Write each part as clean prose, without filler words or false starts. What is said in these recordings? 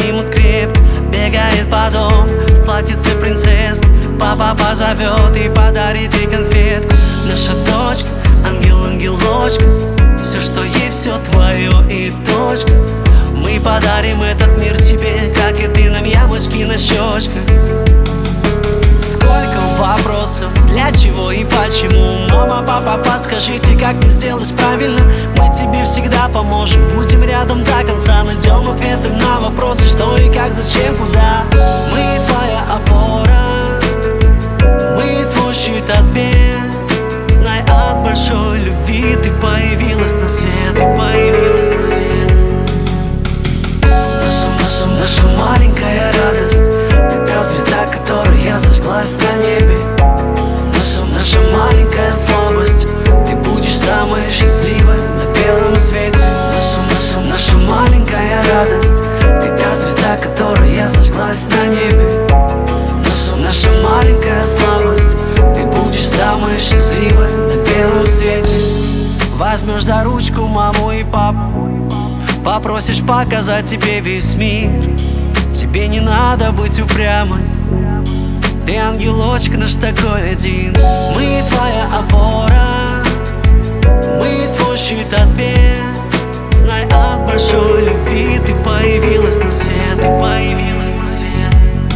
обнимут крепко. Бегает по дому в платьице принцесска. Папа позовет и подарит ей конфетку. Наша дочка, ангел-ангелочка, все, что ей, все твое и точка. Мы подарим этот мир тебе, как и ты нам яблочки на щечках. Сколько вопросов, для чего и почему? Мама, папа, подскажите, как мне сделать правильно? Мы тебе всегда поможем, будем рядом до конца. Найдем ответы на вопросы, что и как, зачем, куда. Мы твоя опора, мы твой щит от бед. Знай, от большой любви ты появилась на свет, ты появилась на свет. Наша маленькая радость, ты та звезда, которая зажглась на небе. Наша маленькая слабость, ты будешь самой счастливой на белом свете. Наша маленькая радость, ты та звезда, которая зажглась на небе. Наша маленькая слабость, ты будешь самой счастливой на белом свете. Возьмешь за ручку маму и папу, попросишь показать тебе весь мир. Тебе не надо быть упрямой, ты ангелочек наш такой один. Мы твоя опора, мы твой щит от бед. Знай, от большой любви ты появилась на свет, ты появилась на свет.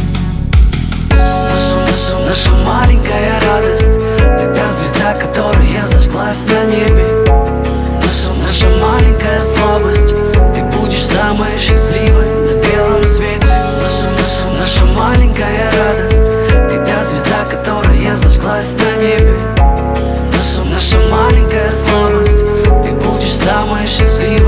Наша маленькая радость, ты та звезда, которая зажглась на небе. Наша маленькая слабость, ты будешь самой счастливой на белом свете. Наша маленькая радость, ты та звезда, которая зажглась на небе. Наша маленькая слабость, ты будешь самой счастливой